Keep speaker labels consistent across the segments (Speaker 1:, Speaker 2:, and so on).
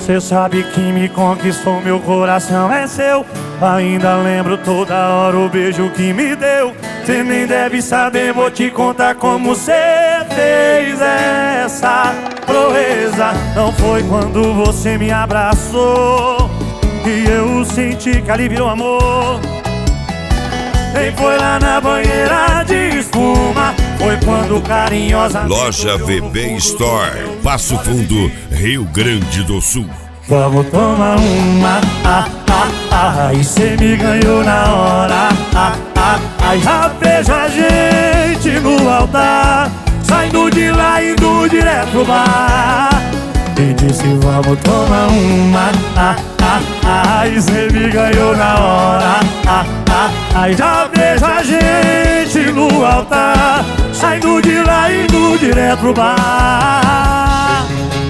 Speaker 1: Cê sabe que me conquistou, meu coração é seu. Ainda lembro toda hora o beijo que me deu. Cê nem deve saber, vou te contar como cê fez essa proeza. Não foi quando você me abraçou que eu senti que ali virou amor. Nem foi lá na banheira de espuma, foi quando carinhosamente
Speaker 2: Loja VB Store, Passo Fundo, Rio Grande do Sul.
Speaker 1: Vamos tomar uma, e cê me ganhou na hora, já vejo a gente no altar, saindo de lá indo direto pro bar. E disse vamos tomar uma, e cê me ganhou na hora, já vejo a gente no altar, saindo de lá indo direto pro bar.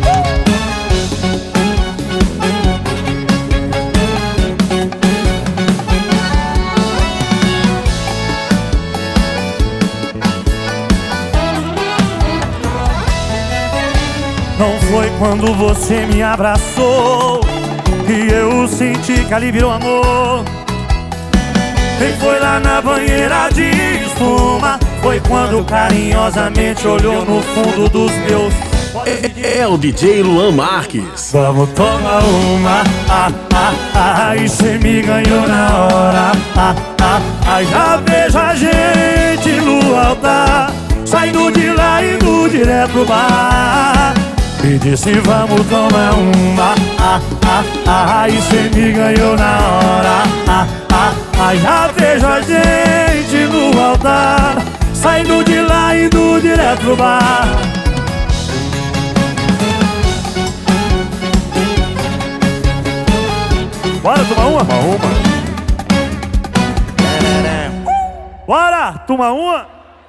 Speaker 1: Não foi quando você me abraçou que eu senti que ali virou amor. Nem foi lá na banheira de espuma, foi quando carinhosamente olhou no fundo dos meus.
Speaker 3: É o DJ Luan Marques.
Speaker 1: Vamos tomar uma, e cê me ganhou na hora, já vejo a gente no altar, saindo de lá indo direto pro bar. E disse vamos tomar uma, e cê me ganhou na hora, já vejo a gente no altar, saindo de lá indo direto pro bar. Bora tomar uma? Bora tomar uma?